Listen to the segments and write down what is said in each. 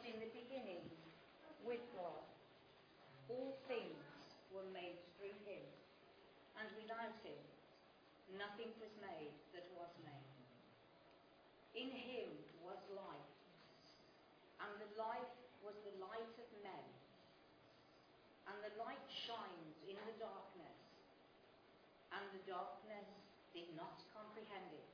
in the beginning with God. All things were made through him, and without him nothing was made that was made. In him was life, and the life was the light of men. And the light shines in the darkness, and the darkness did not comprehend it.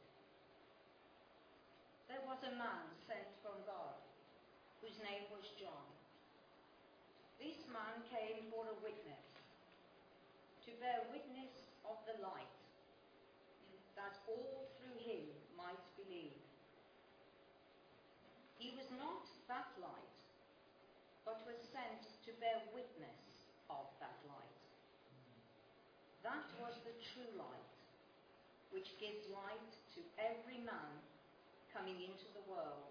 There was a man sent from God, whose name was John. This man came for a witness, to bear witness of the light, that all through him might believe. He was not that light, but was sent to bear witness of that light. That was the true light, which gives light to every man coming into the world.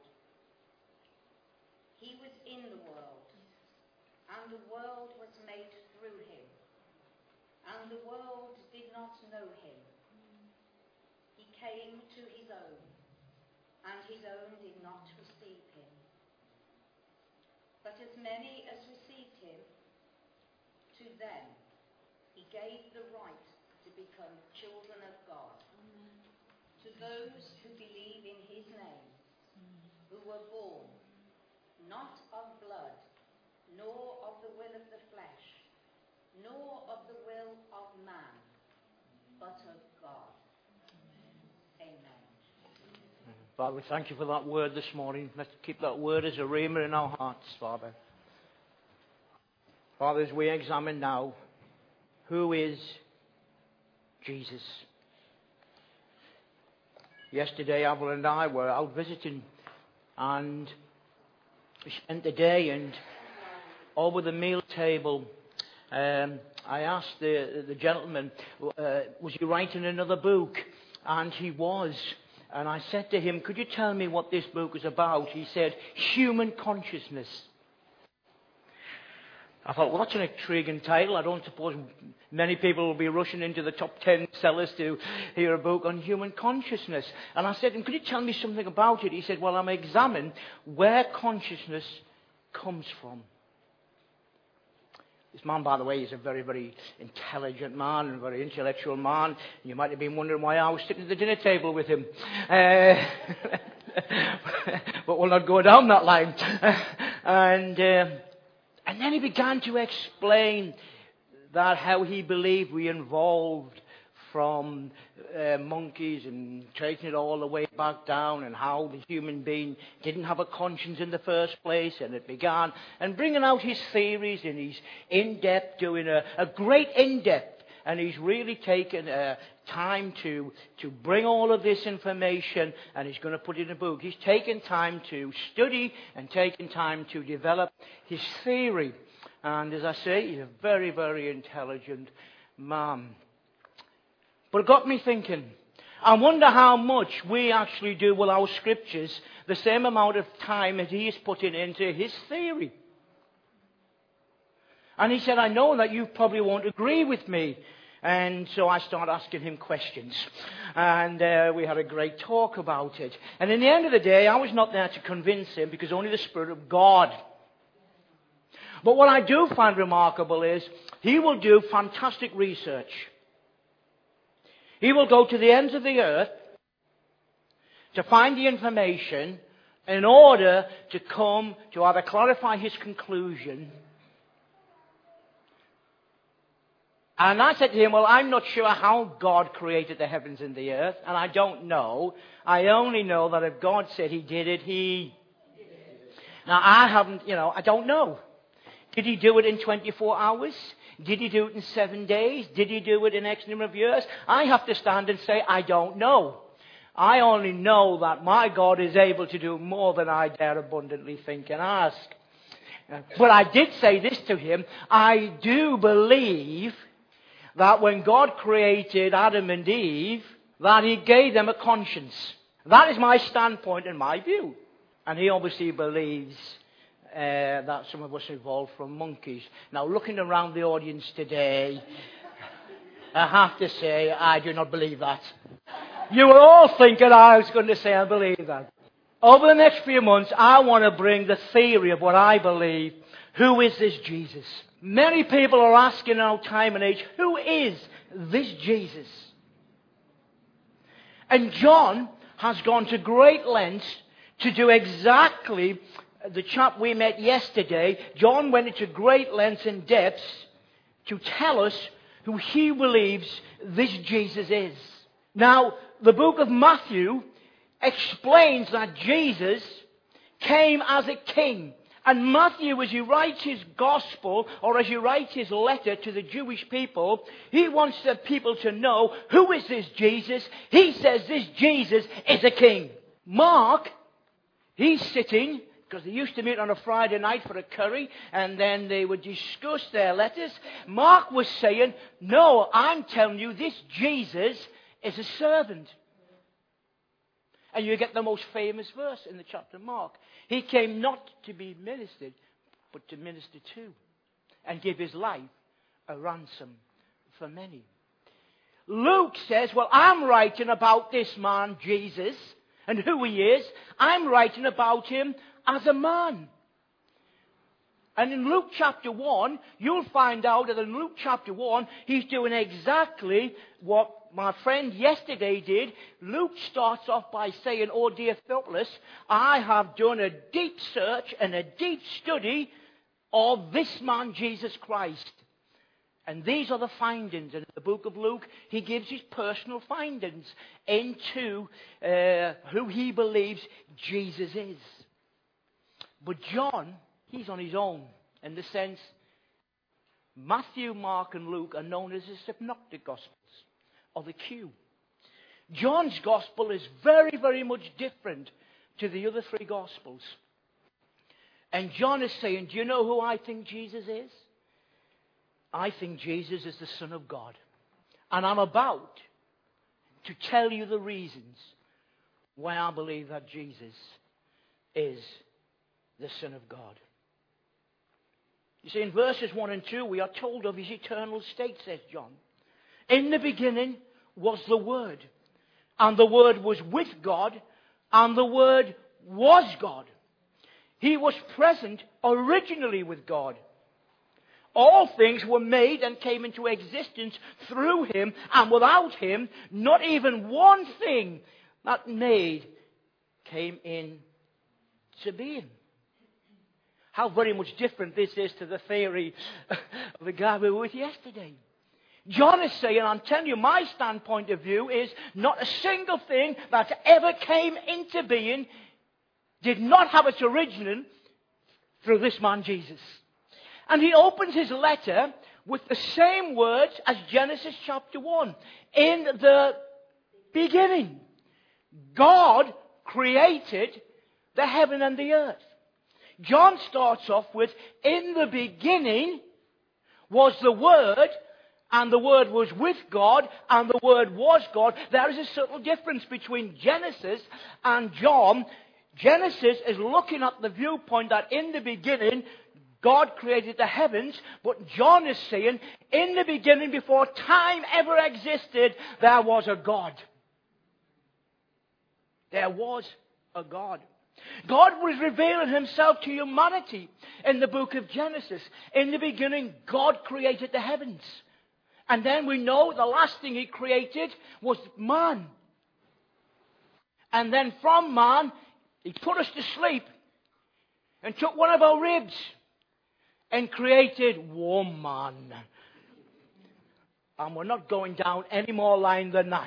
He was in the world, and the world was made through him, and the world did not know him. He came to his own, and his own did not receive him. But as many as received him, to them he gave the right to become children of God. Amen. To those who believe in his name, who were born not of blood, nor of the will of the flesh, nor of the will of man, but of God. Amen. Father, we thank you for that word this morning. Let's keep that word as a rhema in our hearts, Father. Father, as we examine now, who is Jesus? Yesterday, Abel and I were out visiting, and we spent the day, and over the meal table, I asked the gentleman, was he writing another book? And he was. And I said to him, could you tell me what this book is about? He said, human consciousness. I thought, well, that's an intriguing title. I don't suppose many people will be rushing into the top 10 sellers to hear a book on human consciousness. And I said to him, could you tell me something about it? He said, well, I'm examining where consciousness comes from. This man, by the way, is a very, very intelligent man and a very intellectual man. You might have been wondering why I was sitting at the dinner table with him. But we'll not go down that line. And then he began to explain that how he believed we evolved from monkeys and taking it all the way back down, and how the human being didn't have a conscience in the first place, and it began, and bringing out his theories, and he's in-depth, doing a great in-depth, and he's really taken time to bring all of this information, and he's going to put it in a book. He's taken time to study and taken time to develop his theory. And as I say, he's a very, very intelligent man. But it got me thinking, I wonder how much we actually do with our scriptures, the same amount of time as he is putting into his theory. And he said, I know that you probably won't agree with me. And so I started asking him questions. And we had a great talk about it. And in the end of the day, I was not there to convince him, because only the Spirit of God. But what I do find remarkable is he will do fantastic research. He will go to the ends of the earth to find the information in order to come to either clarify his conclusion. And I said to him, well, I'm not sure how God created the heavens and the earth, and I don't know. I only know that if God said he did it, he did it. Now, I don't know. Did he do it in 24 hours? Did he do it in 7 days? Did he do it in X number of years? I have to stand and say, I don't know. I only know that my God is able to do more than I dare abundantly think and ask. But I did say this to him, I do believe that when God created Adam and Eve, that he gave them a conscience. That is my standpoint and my view. And he obviously believes that some of us evolved from monkeys. Now, looking around the audience today, I have to say, I do not believe that. You were all thinking I was going to say I believe that. over the next few months, I want to bring the theory of what I believe. Who is this Jesus? Many people are asking in our time and age, who is this Jesus? And John has gone to great lengths to do exactly the chap we met yesterday. John went into great lengths and depths to tell us who he believes this Jesus is. Now, the book of Matthew explains that Jesus came as a king. And Matthew, as he writes his gospel, or as he writes his letter to the Jewish people, he wants the people to know, who is this Jesus? He says this Jesus is a king. Mark, he's sitting, because they used to meet on a Friday night for a curry, and then they would discuss their letters. Mark was saying, no, I'm telling you, this Jesus is a servant. And you get the most famous verse in the chapter of Mark. He came not to be ministered, but to minister to, and give his life a ransom for many. Luke says, well, I'm writing about this man, Jesus, and who he is. I'm writing about him as a man. And in Luke chapter 1, you'll find out that in Luke chapter 1, he's doing exactly what my friend yesterday did. Luke starts off by saying, oh dear Theophilus, I have done a deep search and a deep study of this man, Jesus Christ. And these are the findings. And in the book of Luke, he gives his personal findings into who he believes Jesus is. But John, he's on his own, in the sense Matthew, Mark, and Luke are known as the synoptic gospels, or the Q. John's gospel is very, very much different to the other three gospels. And John is saying, do you know who I think Jesus is? I think Jesus is the Son of God. And I'm about to tell you the reasons why I believe that Jesus is the Son of God. You see, in verses 1 and 2, we are told of his eternal state, says John. In the beginning was the Word, and the Word was with God, and the Word was God. He was present originally with God. All things were made and came into existence through him, and without him, not even one thing that made came into being. How very much different this is to the theory of the guy we were with yesterday. John is saying, I'm telling you, my standpoint of view is not a single thing that ever came into being did not have its origin through this man Jesus. And he opens his letter with the same words as Genesis chapter 1. In the beginning, God created the heaven and the earth. John starts off with, in the beginning was the Word, and the Word was with God, and the Word was God. There is a subtle difference between Genesis and John. Genesis is looking at the viewpoint that in the beginning, God created the heavens, but John is saying, in the beginning, before time ever existed, there was a God. There was a God. God was revealing himself to humanity in the book of Genesis. In the beginning, God created the heavens. And then we know the last thing he created was man. And then from man, he put us to sleep and took one of our ribs and created woman. And we're not going down any more line than that.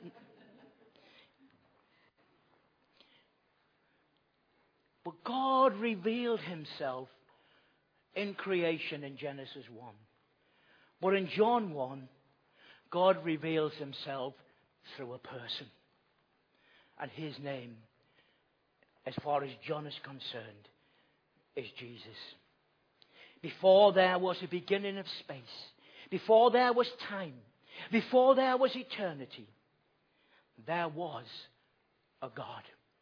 But God revealed himself in creation in Genesis 1. But in John 1, God reveals himself through a person. And his name, as far as John is concerned, is Jesus. Before there was a beginning of space, before there was time, before there was eternity, there was a God.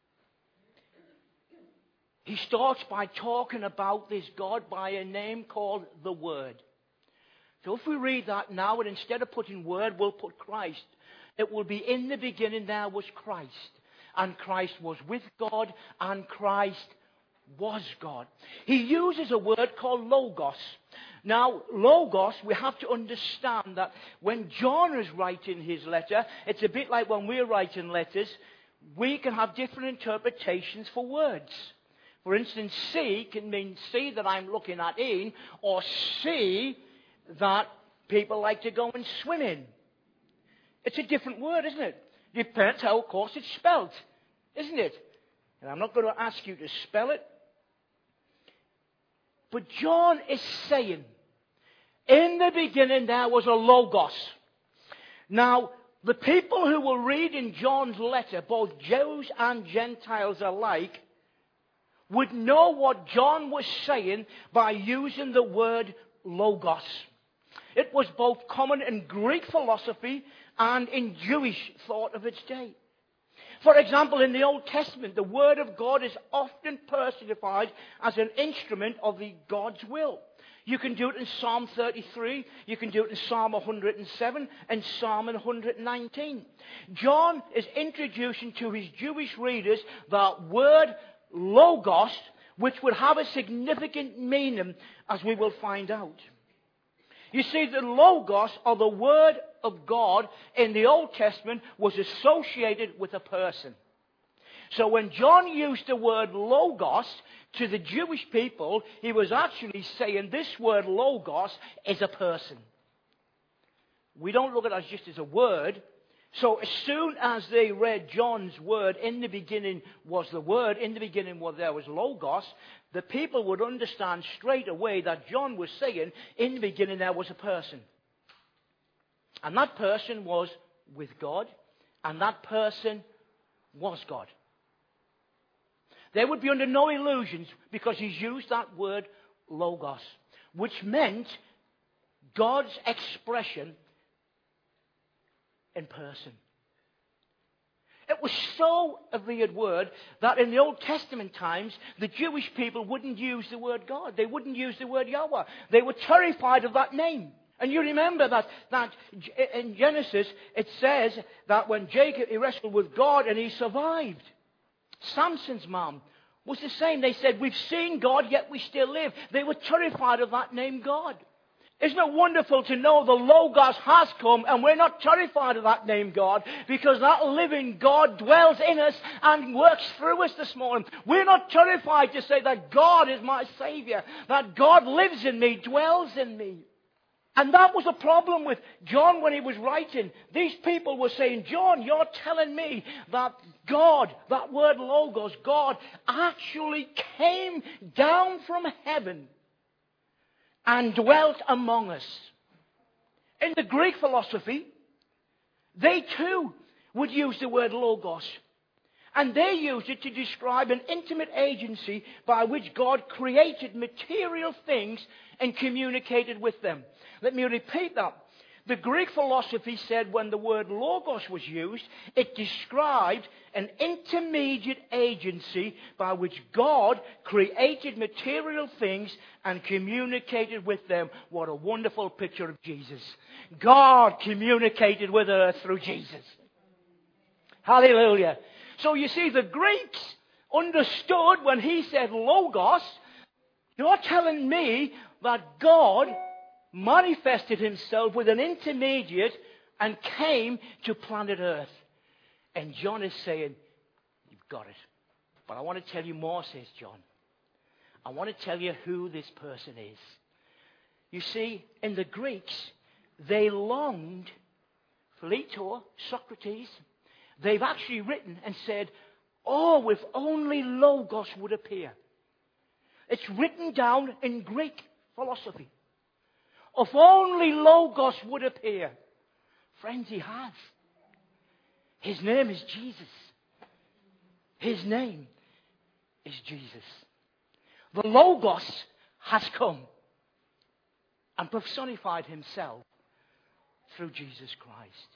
He starts by talking about this God by a name called the Word. So if we read that now, and instead of putting Word, we'll put Christ. It will be, in the beginning there was Christ. and Christ was with God, and Christ was God. He uses a word called logos. Now, logos, we have to understand that when John is writing his letter, it's a bit like when we're writing letters, we can have different interpretations for words. For instance, see can mean see that I'm looking at in, or see that people like to go and swim in. It's a different word, isn't it? Depends how, of course, it's spelled, isn't it? And I'm not going to ask you to spell it. But John is saying, in the beginning there was a logos. Now, the people who were reading John's letter, both Jews and Gentiles alike, would know what John was saying by using the word logos. It was both common in Greek philosophy and in Jewish thought of its day. For example, in the Old Testament, the Word of God is often personified as an instrument of God's will. You can do it in Psalm 33, you can do it in Psalm 107, and Psalm 119. John is introducing to his Jewish readers that word logos, which would have a significant meaning, as we will find out. You see, the logos, or the Word of God in the Old Testament, was associated with a person. So when John used the word logos to the Jewish people, he was actually saying this word logos is a person. We don't look at it as just as a word. So as soon as they read John's word, in the beginning was the Word, in the beginning there was logos, the people would understand straight away that John was saying, in the beginning there was a person. And that person was with God, and that person was God. They would be under no illusions because he's used that word logos, which meant God's expression in person. It was so a weird word that in the Old Testament times, the Jewish people wouldn't use the word God. They wouldn't use the word Yahweh. They were terrified of that name. And you remember that in Genesis, it says that when Jacob, he wrestled with God and he survived. Samson's mom was the same. They said, we've seen God, yet we still live. They were terrified of that name God. Isn't it wonderful to know the Logos has come and we're not terrified of that name God, because that living God dwells in us and works through us this morning. We're not terrified to say that God is my Savior, that God lives in me, dwells in me. And that was a problem with John when he was writing. These people were saying, John, you're telling me that God, that word Logos, God, actually came down from heaven and dwelt among us. In the Greek philosophy, they too would use the word Logos. And they used it to describe an intimate agency by which God created material things and communicated with them. Let me repeat that. The Greek philosophy said when the word logos was used, it described an intermediate agency by which God created material things and communicated with them. What a wonderful picture of Jesus. God communicated with us through Jesus. Hallelujah. So you see, the Greeks understood when he said logos, you're telling me that God manifested himself with an intermediate and came to planet Earth. And John is saying, you've got it. But I want to tell you more, says John. I want to tell you who this person is. You see, in the Greeks, they longed, Plato, Socrates, they've actually written and said, oh, if only Logos would appear. It's written down in Greek philosophy. If only Logos would appear. Friends, he has. His name is Jesus. His name is Jesus. The Logos has come and personified himself through Jesus Christ.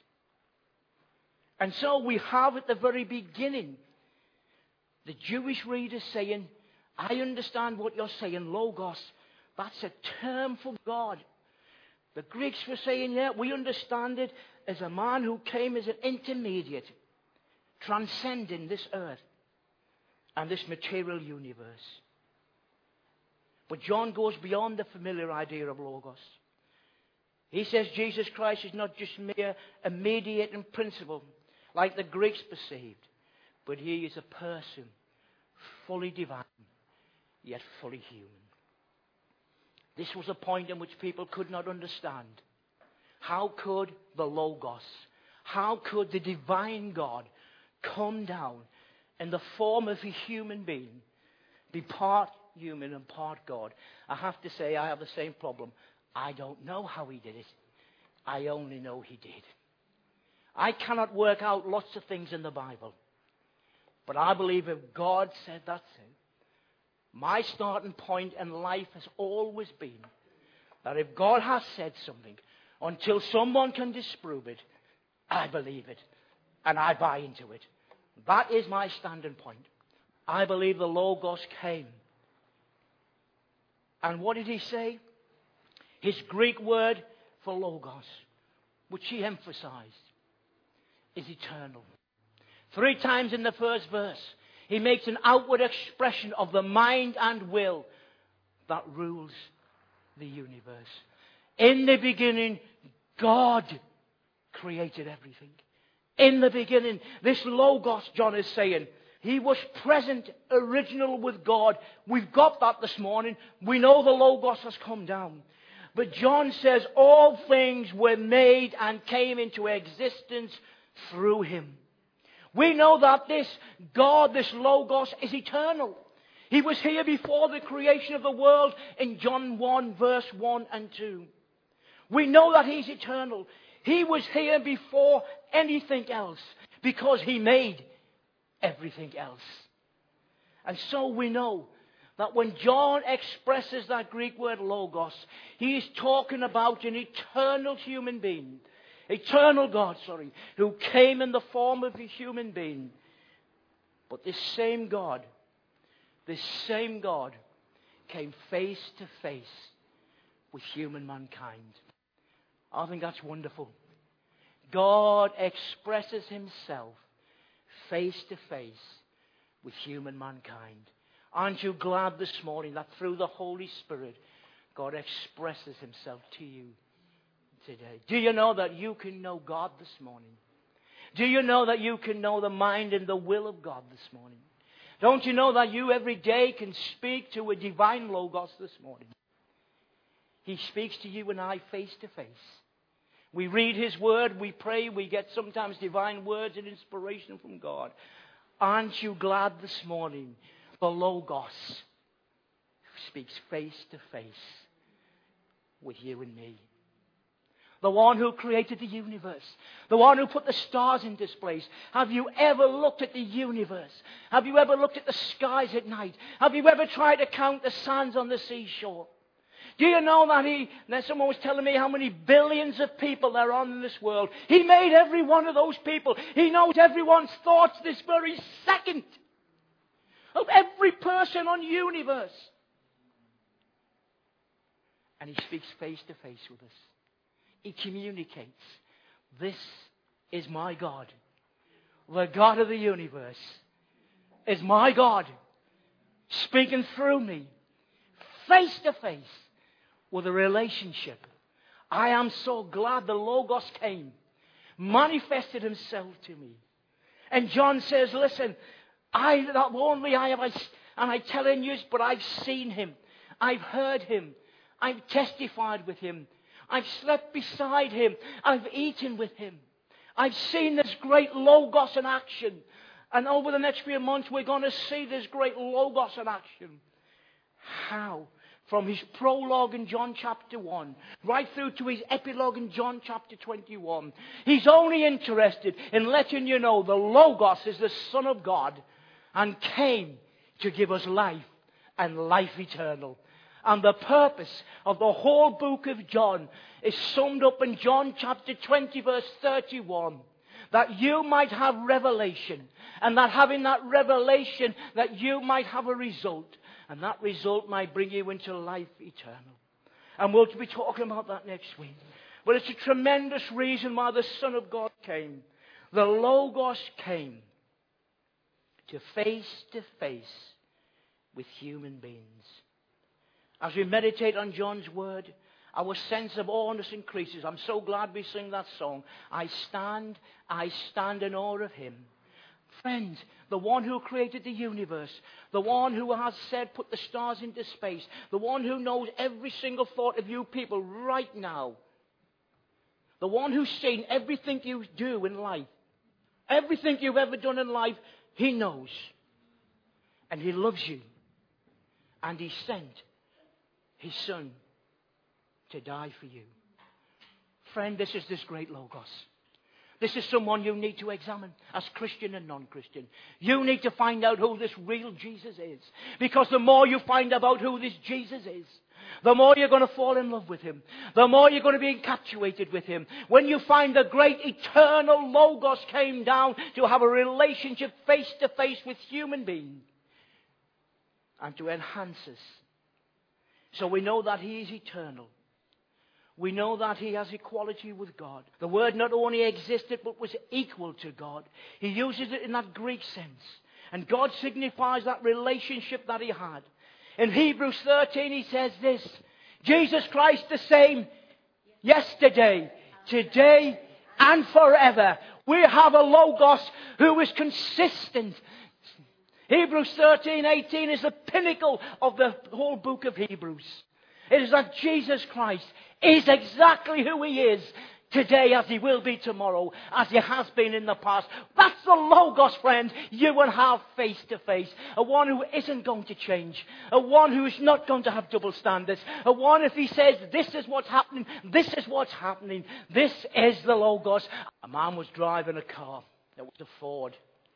And so we have at the very beginning the Jewish readers saying, I understand what you're saying, Logos. That's a term for God. The Greeks were saying, yeah, we understand it as a man who came as an intermediate transcending this earth and this material universe. But John goes beyond the familiar idea of Logos. He says Jesus Christ is not just mere a mediating principle like the Greeks perceived, but he is a person, fully divine, yet fully human. This was a point in which people could not understand. How could the Logos, how could the divine God come down in the form of a human being, be part human and part God? I have to say, I have the same problem. I don't know how he did it. I only know he did. I cannot work out lots of things in the Bible. But I believe if God said that's it, my starting point in life has always been that if God has said something, until someone can disprove it, I believe it and I buy into it. That is my standing point. I believe the Logos came. And what did he say? His Greek word for Logos, which he emphasized, is eternal. 3 times in the first verse, he makes an outward expression of the mind and will that rules the universe. In the beginning, God created everything. In the beginning, this Logos, John is saying, he was present, original with God. We've got that this morning. We know the Logos has come down. But John says all things were made and came into existence through him. We know that this God, this Logos, is eternal. He was here before the creation of the world in John 1, verse 1 and 2. We know that he's eternal. He was here before anything else because he made everything else. And so we know that when John expresses that Greek word Logos, he is talking about an eternal human being. Eternal God, who came in the form of a human being. But this same God came face to face with human mankind. I think that's wonderful. God expresses himself face to face with human mankind. Aren't you glad this morning that through the Holy Spirit, God expresses himself to you today? Do you know that you can know God this morning? Do you know that you can know the mind and the will of God this morning? Don't you know that you every day can speak to a divine Logos this morning? He speaks to you and I face to face. We read his word, we pray, we get sometimes divine words and inspiration from God. Aren't you glad this morning the Logos speaks face to face with you and me? The one who created the universe. The one who put the stars in this place. Have you ever looked at the universe? Have you ever looked at the skies at night? Have you ever tried to count the sands on the seashore? Do you know that someone was telling me how many billions of people there are in this world. He made every one of those people. He knows everyone's thoughts this very second. Of every person on the universe. And he speaks face to face with us. He communicates. This is my God. The God of the universe is my God. Speaking through me. Face to face. With a relationship. I am so glad the Logos came. Manifested himself to me. And John says, listen, not only I have, and I tell you, but I've seen him. I've heard him. I've testified with him. I've slept beside him. I've eaten with him. I've seen this great Logos in action. And over the next few months, we're going to see this great Logos in action. How? From his prologue in John chapter 1, right through to his epilogue in John chapter 21. He's only interested in letting you know the Logos is the Son of God and came to give us life and life eternal. And the purpose of the whole book of John is summed up in John chapter 20 verse 31. That you might have revelation. And that having that revelation, that you might have a result. And that result might bring you into life eternal. And we'll be talking about that next week. But it's a tremendous reason why the Son of God came. The Logos came. to face with human beings. As we meditate on John's word, our sense of awness increases. I'm so glad we sing that song. I stand in awe of him. Friends, the one who created the universe, the one who has said put the stars into space, the one who knows every single thought of you people right now, the one who's seen everything you do in life, everything you've ever done in life, he knows. And he loves you. And he sent his son to die for you. Friend, this is this great Logos. This is someone you need to examine as Christian and non-Christian. You need to find out who this real Jesus is. Because the more you find about who this Jesus is, the more you're going to fall in love with him. The more you're going to be infatuated with him. When you find the great eternal Logos came down to have a relationship face to face with human beings and to enhance us. So we know that he is eternal. We know that he has equality with God. The word not only existed but was equal to God. He uses it in that Greek sense. And God signifies that relationship that he had. In Hebrews 13 he says this, Jesus Christ the same yesterday, today and forever. We have a Logos who is consistent. Hebrews 13:18 is the pinnacle of the whole book of Hebrews. It is that Jesus Christ is exactly who he is today, as he will be tomorrow, as he has been in the past. That's the Logos, friend, you will have face to face. A one who isn't going to change. A one who is not going to have double standards. A one, if he says, this is what's happening, this is what's happening. This is the Logos. A man was driving a car. It was a Ford.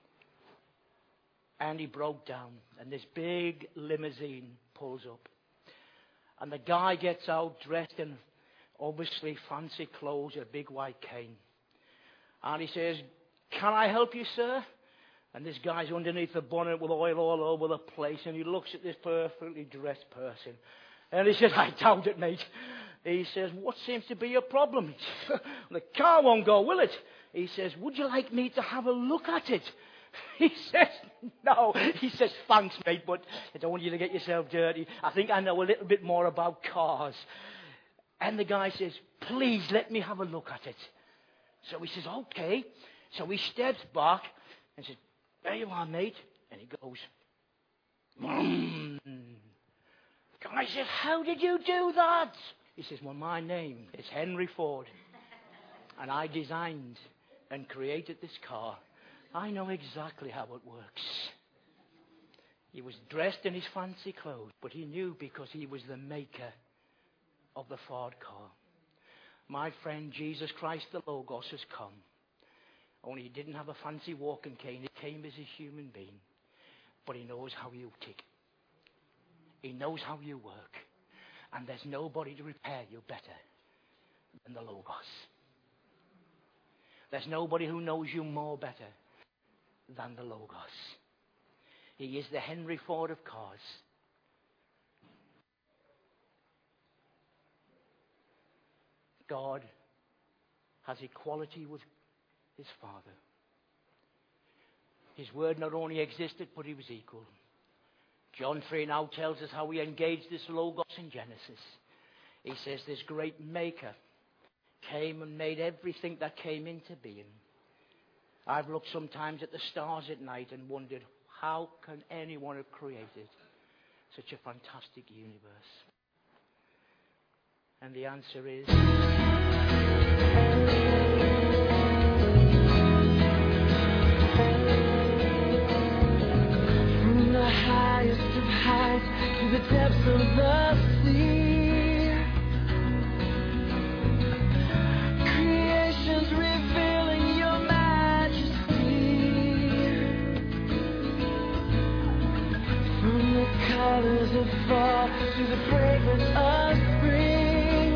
And he broke down. And this big limousine pulls up. And the guy gets out dressed in obviously fancy clothes, a big white cane. And he says, can I help you, sir? And this guy's underneath the bonnet with oil all over the place. And he looks at this perfectly dressed person. And he says, I doubt it, mate. He says, what seems to be your problem? The car won't go, will it? He says, would you like me to have a look at it? He says, no. He says, thanks, mate, but I don't want you to get yourself dirty. I think I know a little bit more about cars. And the guy says, please let me have a look at it. So he says, okay. So he steps back and says, there you are, mate. And he goes, The guy says, how did you do that? He says, well, my name is Henry Ford. And I designed and created this car. I know exactly how it works. He was dressed in his fancy clothes, but he knew because he was the maker of the Ford car. My friend, Jesus Christ, the Logos, has come. Only he didn't have a fancy walking cane. He came as a human being. But he knows how you tick. He knows how you work. And there's nobody to repair you better than the Logos. There's nobody who knows you more better than the Logos. He is the Henry Ford of cars. God has equality with his Father. His word not only existed, but he was equal. John 3 now tells us how he engaged this Logos in Genesis. He says this great maker came and made everything that came into being. I've looked sometimes at the stars at night and wondered, how can anyone have created such a fantastic universe? And the answer is... from the highest of heights to the depths of the sea, creation's revealing your majesty. From the colors of fall to the fragrance of spring,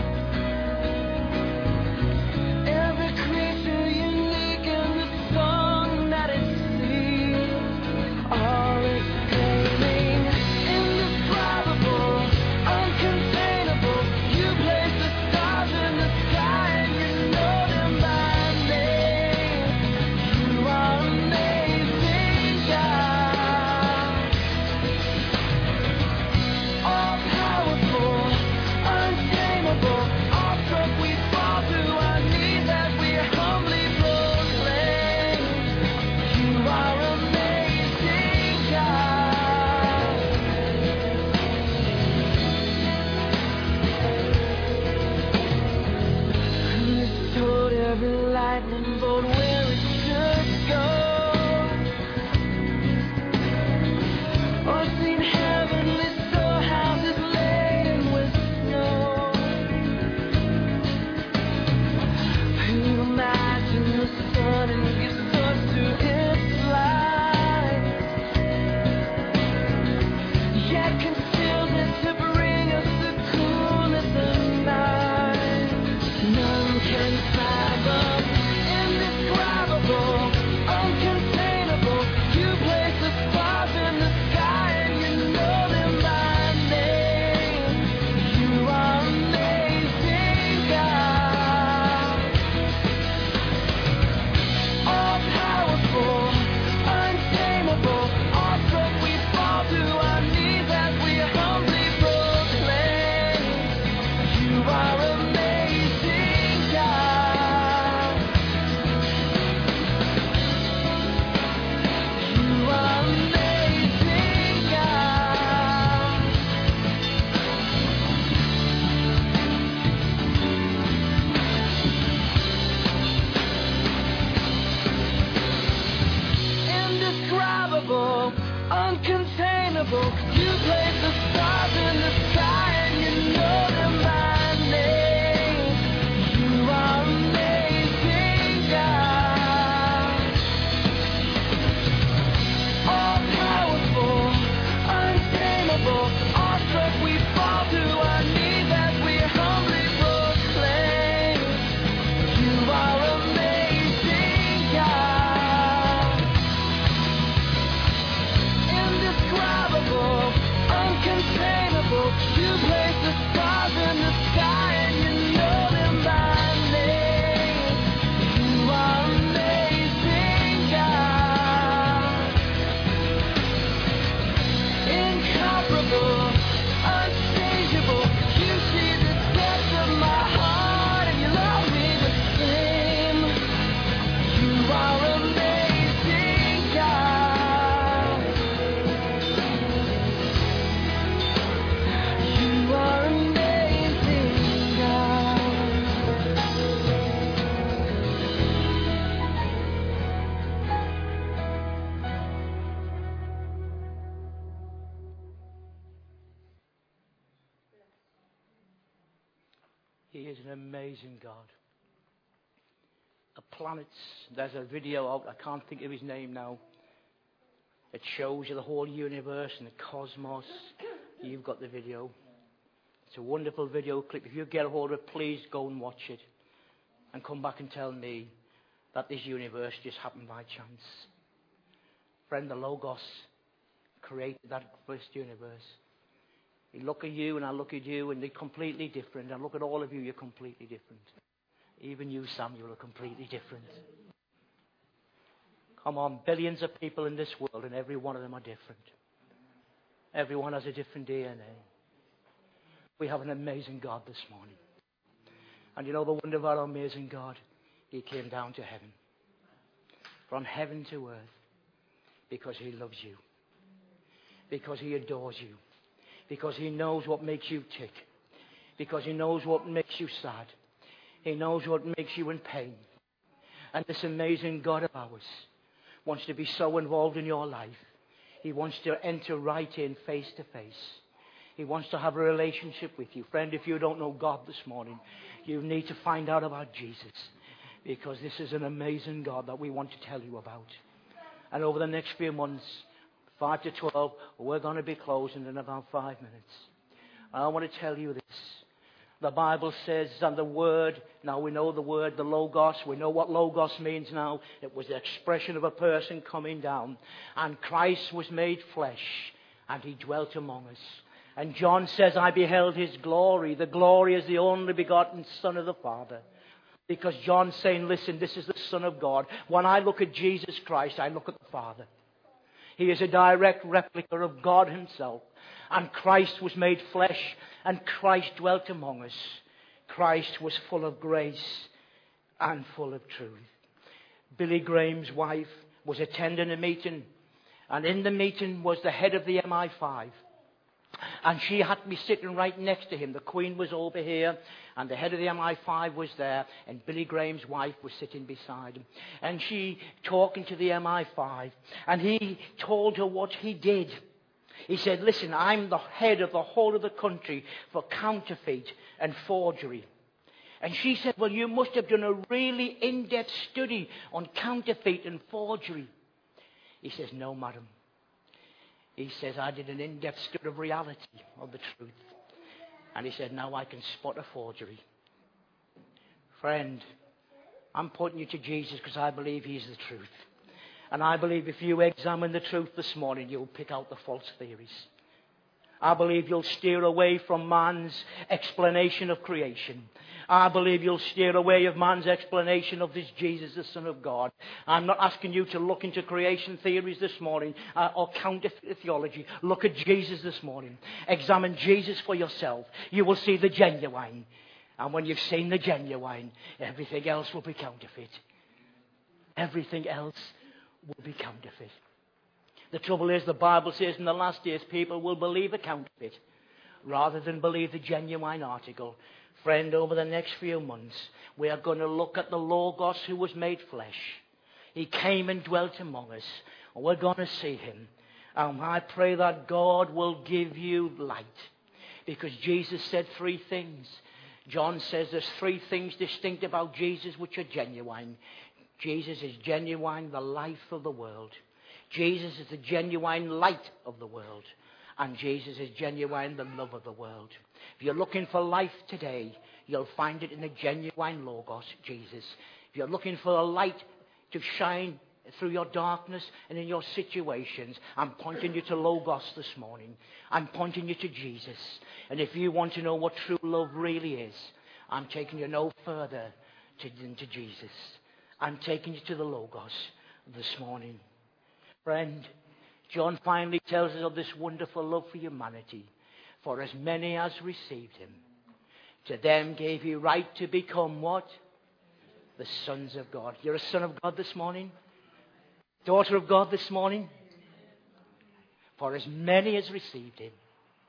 every creature unique in the song that it sings, all exclaiming, indescribable, uncontainable. You place the stars in the sky and you know them by name. You are amazing, God. lightning bolt where it should go. Or seen heavenly storehouses laden with snow. Who imagine the sun and gives source to its light, yet conceals it to bring us the coolness of night. None can fathom, indescribable, uncontainable. You place the stars in the sky and you know them by name. You are amazing, God. All powerful, untamable, awestruck we fall to our knees as we humbly proclaim. You are amazing, God. You are amazing, God. Indescribable, uncontainable. You place the stars in the sky and you know them by name. You are amazing, God. All powerful, untamable, awestruck we fall to our knees as we humbly proclaim. You are amazing, God. Indescribable, uncontainable. You place the stars in the sky and you know them by name. You are amazing, God. Incomparable, unchangeable. You see the depths of my heart and you love me the same. You are amazing, God. You are amazing, God. He is an amazing God. The planets, there's a video out, I can't think of his name now. It shows you the whole universe and the cosmos. You've got the video. It's a wonderful video clip. If you get a hold of it, please go and watch it. And come back and tell me that this universe just happened by chance. Friend, the Logos created that first universe. You look at you and I look at you and they're completely different. I look at all of you, you're completely different. Even you, Samuel, are completely different. Come on, billions of people in this world and every one of them are different. Everyone has a different DNA. We have an amazing God this morning. And you know the wonder of our amazing God? He came down to heaven. From heaven to earth. Because He loves you. Because He adores you. Because He knows what makes you tick. Because He knows what makes you sad. He knows what makes you in pain. And this amazing God of ours wants to be so involved in your life. He wants to enter right in face to face. He wants to have a relationship with you. Friend, if you don't know God this morning, you need to find out about Jesus. Because this is an amazing God that we want to tell you about. And over the next few months, 5 to 12, we're going to be closing in about 5 minutes. I want to tell you this. The Bible says, and the Word, now we know the word, the Logos, we know what Logos means now. It was the expression of a person coming down. And Christ was made flesh, and He dwelt among us. And John says, I beheld His glory. The glory is the only begotten Son of the Father. Because John's saying, listen, this is the Son of God. When I look at Jesus Christ, I look at the Father. He is a direct replica of God Himself. And Christ was made flesh, and Christ dwelt among us. Christ was full of grace and full of truth. Billy Graham's wife was attending a meeting, and in the meeting was the head of the MI5. And she had to be sitting right next to him. The Queen was over here, and the head of the MI5 was there, and Billy Graham's wife was sitting beside him. And she talking to the MI5, and he told her what he did. He said, listen, I'm the head of the whole of the country for counterfeit and forgery. And she said, well, you must have done a really in-depth study on counterfeit and forgery. He says, no, madam. He says, I did an in-depth study of reality, of the truth. And he said, now I can spot a forgery. Friend, I'm putting you to Jesus because I believe he's the truth. And I believe if you examine the truth this morning, you'll pick out the false theories. I believe you'll steer away from man's explanation of creation. I believe you'll steer away of man's explanation of this Jesus, the Son of God. I'm not asking you to look into creation theories this morning or counterfeit theology. Look at Jesus this morning. Examine Jesus for yourself. You will see the genuine. And when you've seen the genuine, everything else will be counterfeit. Everything else will be counterfeit. The trouble is, the Bible says in the last days, people will believe a counterfeit rather than believe the genuine article. Friend, over the next few months, we are going to look at the Logos who was made flesh. He came and dwelt among us. And we're going to see him. And I pray that God will give you light. Because Jesus said 3 things. John says there's 3 things distinct about Jesus which are genuine. Jesus is genuine, the life of the world. Jesus is the genuine light of the world. And Jesus is genuine, the love of the world. If you're looking for life today, you'll find it in the genuine Logos, Jesus. If you're looking for a light to shine through your darkness and in your situations, I'm pointing you to Logos this morning. I'm pointing you to Jesus. And if you want to know what true love really is, I'm taking you no further than to Jesus. I'm taking you to the Logos this morning. Friend, John finally tells us of this wonderful love for humanity. For as many as received him, to them gave he right to become what? The sons of God. You're a son of God this morning? Daughter of God this morning? For as many as received him,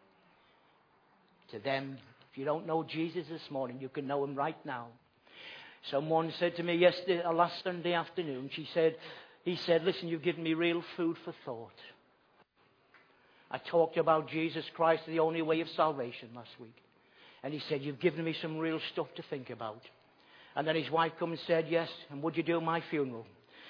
to them, if you don't know Jesus this morning, you can know him right now. Someone said to me last Sunday afternoon, he said, listen, you've given me real food for thought. I talked about Jesus Christ, the only way of salvation last week. And he said, you've given me some real stuff to think about. And then his wife came and said, yes, and would you do my funeral?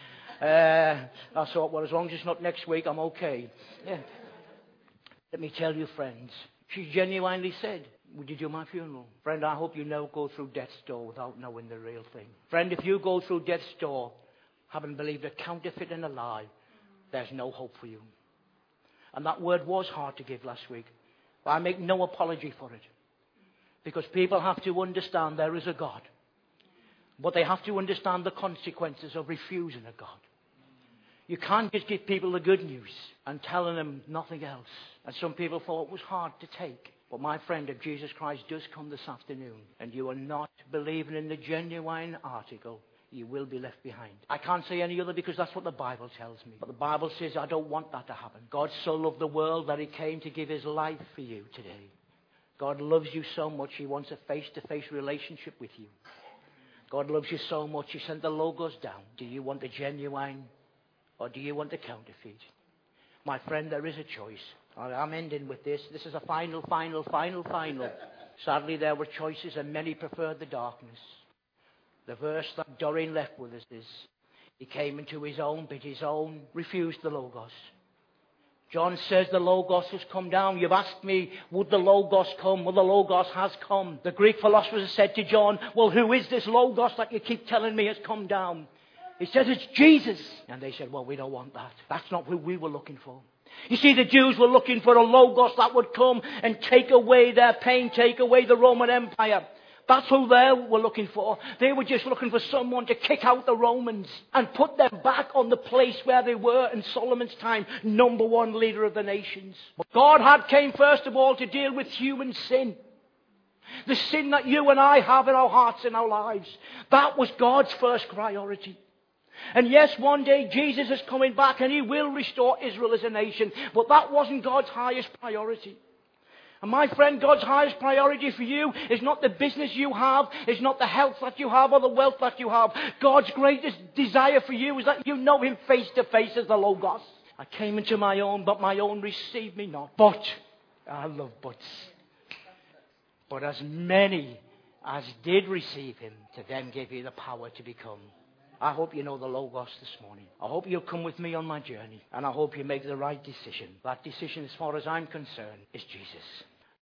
I thought, well, as long as it's not next week, I'm okay. Yeah. Let me tell you, friends, she genuinely said, would you do my funeral? Friend, I hope you never go through death's door without knowing the real thing. Friend, if you go through death's door having believed a counterfeit and a lie, there's no hope for you. And that word was hard to give last week. But I make no apology for it. Because people have to understand there is a God. But they have to understand the consequences of refusing a God. You can't just give people the good news and telling them nothing else. And some people thought it was hard to take. But my friend, if Jesus Christ does come this afternoon and you are not believing in the genuine article, you will be left behind. I can't say any other because that's what the Bible tells me. But the Bible says I don't want that to happen. God so loved the world that he came to give his life for you today. God loves you so much he wants a face-to-face relationship with you. God loves you so much he sent the Logos down. Do you want the genuine or do you want the counterfeit? My friend, there is a choice. I'm ending with this. This is a final. Sadly, there were choices and many preferred the darkness. The verse that Doreen left with us is, he came into his own, but his own refused the Logos. John says the Logos has come down. You've asked me, would the Logos come? Well, the Logos has come. The Greek philosophers said to John, well, who is this Logos that you keep telling me has come down? He says, it's Jesus. And they said, well, we don't want that. That's not who we were looking for. You see, the Jews were looking for a Logos that would come and take away their pain, take away the Roman Empire. That's who they were looking for. They were just looking for someone to kick out the Romans and put them back on the place where they were in Solomon's time, number 1 leader of the nations. But God had came first of all to deal with human sin. The sin that you and I have in our hearts and our lives. That was God's first priority. And yes, one day Jesus is coming back and he will restore Israel as a nation. But that wasn't God's highest priority. And my friend, God's highest priority for you is not the business you have, is not the health that you have or the wealth that you have. God's greatest desire for you is that you know him face to face as the Logos. I came into my own, but my own received me not. But, I love buts. But as many as did receive him, to them gave he the power to become. I hope you know the Logos this morning. I hope you'll come with me on my journey. And I hope you make the right decision. That decision, as far as I'm concerned, is Jesus.